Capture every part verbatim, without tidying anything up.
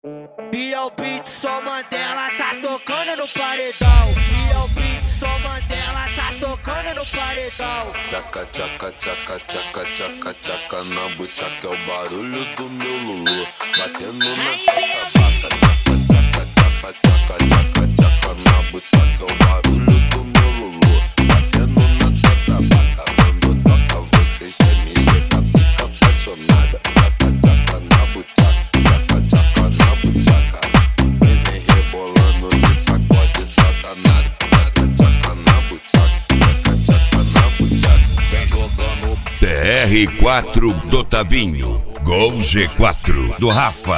Biel Beat, só Mandela tá tocando no paredão. Biel Beat, só Mandela tá tocando no paredão. Tchaca, tchaca, tchaca, tchaca, tchaca, tchaca na buchaca é o barulho do meu Lulu batendo na tabaca. Tchaca, tchaca, tchaca, tchaca, tchaca na buchaca é o barulho do meu Lulu batendo na tabaca. Quando toca você geme, chega, fica apaixonada. Tchaca, tchaca na buchaca, tchaca, tchaca na buchaca. Vem, vem rebolando, se sacode só danado. Tchaca, tchaca na buchaca, tchaca, tchaca na buchaca. Vem jogando D R quatro do Tavinho, Gol G quatro do Rafa.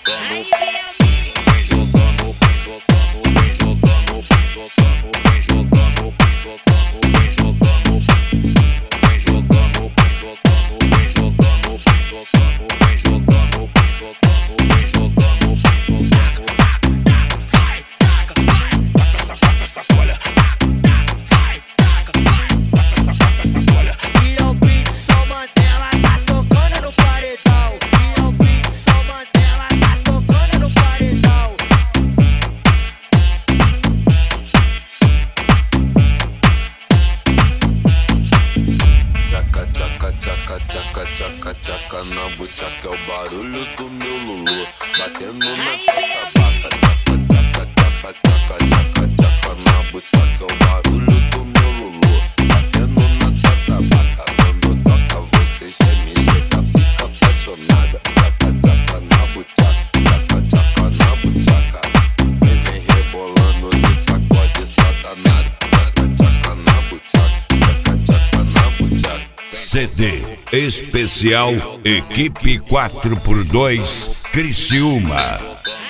Tchaca, tchaca na buchaca é o barulho do meu Lulu batendo na tabaca. Tchaca, tchaca, tchaca, tchaca, tchaca na buchaca é o barulho do meu Lulu batendo na tabaca. Quando toca você geme, chega, fica apaixonada. Tchaca, tchaca na buchaca, tchaca, tchaca na buchaca. Vem, vem rebolando, se sacode só danado. Tchaca, tchaca na buchaca, tchaca, tchaca na buchaca. C D Especial Equipe quatro por dois Criciúma.